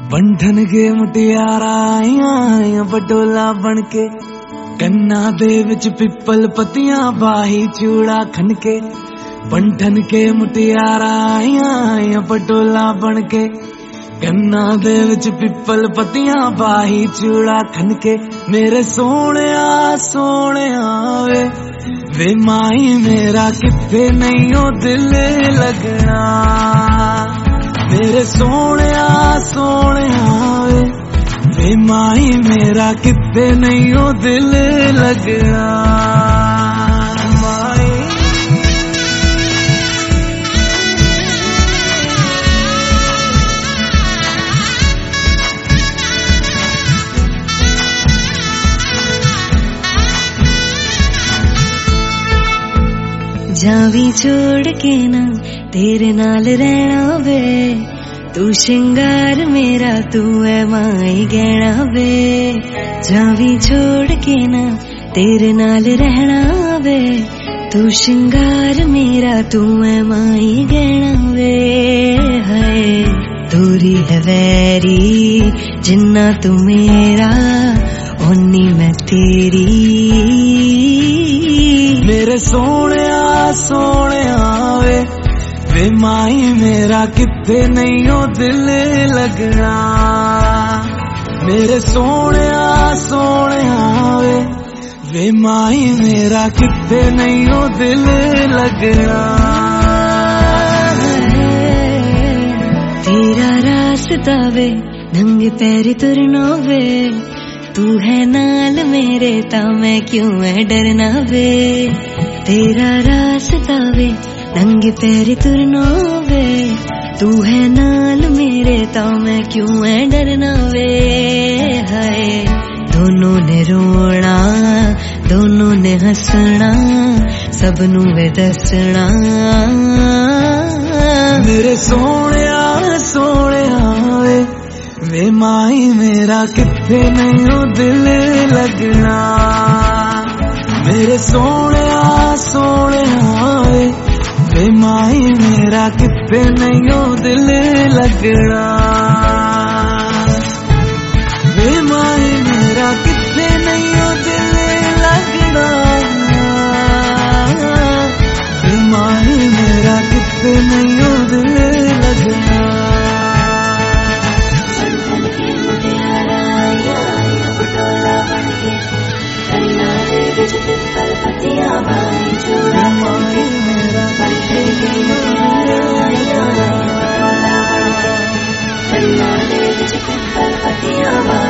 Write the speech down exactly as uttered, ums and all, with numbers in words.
बंधन के मुटियारा आइया बटोला बनके, कन्ना दे विच पिपल पतियां बाही चूड़ा खनके। बंधन के मुटियारा आइया बटोला बनके, कन्ना दे विच पिपल पतियां बाही चूड़ा खनके। मेरे सोने सोने वे वे माई मेरा किथे नहीं ओ दिल लगना। मेरे सोने सोने वे वे माई मेरा किथे नहीं ओ दिल लगना। जावी छोड़ के ना तेरे नाल रहना वे, तू शिंगार मेरा तू है माई गहना वे। जावी छोड़ के ना तेरे नाल रहना वे, तू शिंगार मेरा तू है माई गहना वे। हाय दूरी है वैरी जिन्ना तू मेरा, ओनी मैं तेरी। मेरे सोने सोने वे वे माई मेरा किथे नहीं ओ दिल लगना। मेरे सोने सोने वे वे माई मेरा किथे नहीं ओ दिल लगना। तेरा रास्ता वे नंगे पैर तुरना वे, तू है नाल मेरे ता मैं क्यों है डरना वे। तेरा रास्ता वे नंगे पैर तुरना वे, तू है नाल मेरे ता मैं क्यों है डरना वे। हाय दोनों ने रोना दोनों ने हंसना, सबनू वे दसना। मेरे सोने सोने वे वे माई मेरा किथे नहीं ओ दिल लगना। मेरे सोने सोने वे वे माई मेरा किथे नहीं ओ दिल लगना। वे माई मेरा किथे नहीं ओ दिल लगना। वे माई मेरा किथे नहीं ओ दिल लगना। पतियां बाही चूड़ा खनके, मेरा पतियां